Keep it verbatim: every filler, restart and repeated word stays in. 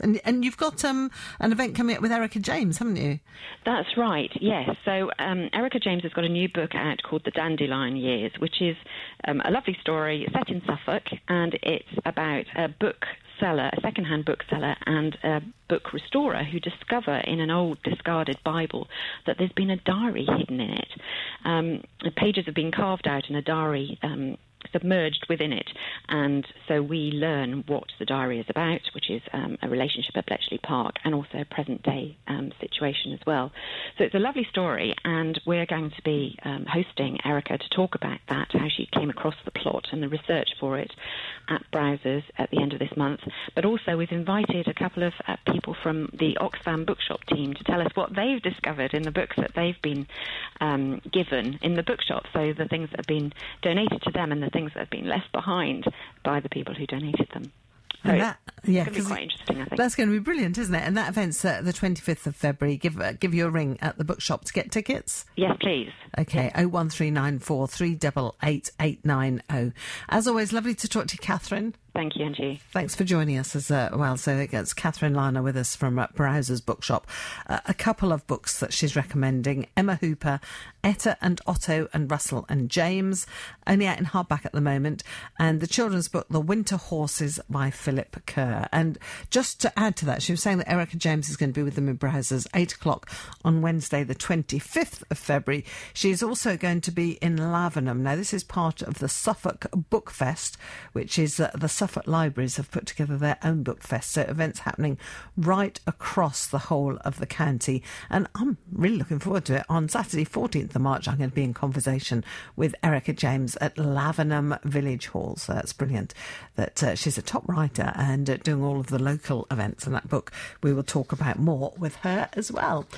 And, and you've got um, an event coming up with Erica James, haven't you? That's right, yes. So um, Erica James has got a new book out called The Dandelion Years, which is um, a lovely story set in Suffolk, and it's about a bookseller, a second-hand bookseller, and a book restorer who discover in an old discarded Bible that there's been a diary hidden in it. Um, the pages have been carved out and a diary um, submerged within it, and so we learn what the diary is about, which is um, a relationship at Bletchley Park and also a present-day um, situation as well. So it's a lovely story, and we're going to be um, hosting Erica to talk about that, how she came across the plot and the research for it at Browsers at the end of this month. But also we've invited a couple of uh, people from the Oxfam Bookshop team to tell us what they've discovered in the books that they've been um, given in the bookshop, so the things that have been donated to them and the things that have been left behind by the people who donated them. So that, yeah, it's going to be quite interesting, I think. That's going to be brilliant, isn't it? And that event's uh, the twenty-fifth of February. Give uh, give you a ring at the bookshop to get tickets. Yes, please. Okay, oh one three nine four three eight eight eight nine oh. As always, lovely to talk to you, Catherine. Thank you, Angie. Thanks for joining us as uh, well. So it's Catherine Liner with us from uh, Browsers Bookshop. Uh, a couple of books that she's recommending: Emma Hooper, Etta and Otto and Russell and James, only out in hardback at the moment, and the children's book The Winter Horses by Philip Kerr. And just to add to that, she was saying that Erica James is going to be with them in Browsers eight o'clock on Wednesday the twenty-fifth of February. She is also going to be in Lavenham. Now, this is part of the Suffolk Book Fest, which is uh, the Suffolk Libraries have put together their own book fest, so events happening right across the whole of the county, and I'm really looking forward to it. On Saturday fourteenth of March I'm going to be in conversation with Erica James at Lavenham Village Hall, so that's brilliant that uh, she's a top writer and uh, doing all of the local events, and that book we will talk about more with her as well.